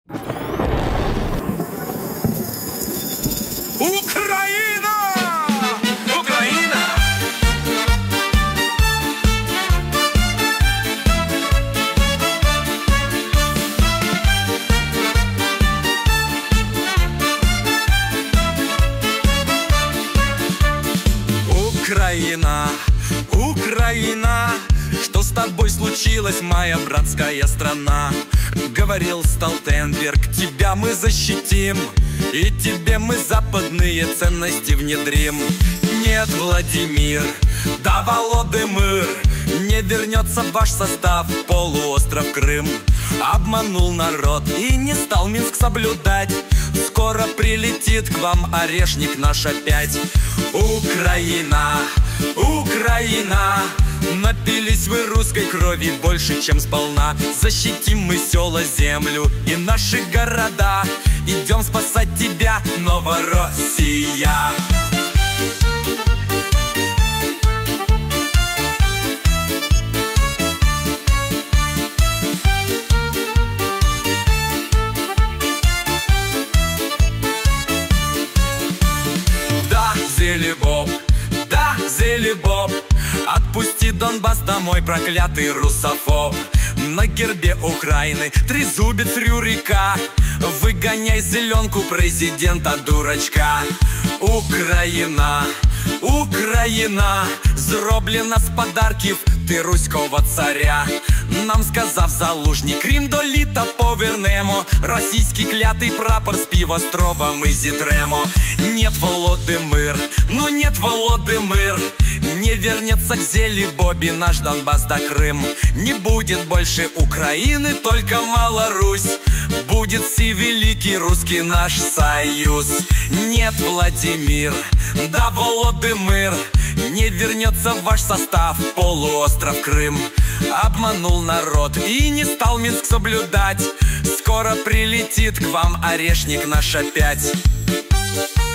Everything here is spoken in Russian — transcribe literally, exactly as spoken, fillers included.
Украина! Украина! Украина, Украина, что с тобой случилось, моя братская страна? Говорил Столтенберг, тебя мы защитим, и тебе мы западные ценности внедрим. Нет, Владимир, да, Володимир, не вернется ваш состав в полуостров Крым. Обманул народ и не стал Минск соблюдать. Скоро прилетит к вам орешник наш опять. Украина, Украина, напились вы русской крови больше, чем сполна. Защитим мы села, землю и наши города. Идем спасать тебя, Новороссия. Да, Зелебоб, да, Зелебоб, отпусти Донбасс домой, проклятый русофоб. На гербе Украины трезубец Рюрика, выгоняй зеленку президента дурачка. Україна, Україна, зроблена з подарків ти руського царя. Нам сказав залужник, Крим до літа повернемо, російський клятий прапор з півострова ми зітремо. Нет, Володимир, ну нет, Володимир, не вернется к Зелебобе наш Донбасс да Крым. Не будет больше Украины, только Малорусь, будет всевеликий русский наш союз. Нет, Владимир, да, Володимир, не вернется ваш состав в полуостров Крым. Обманул народ и не стал Минск соблюдать. Скоро прилетит к вам орешник наш опять.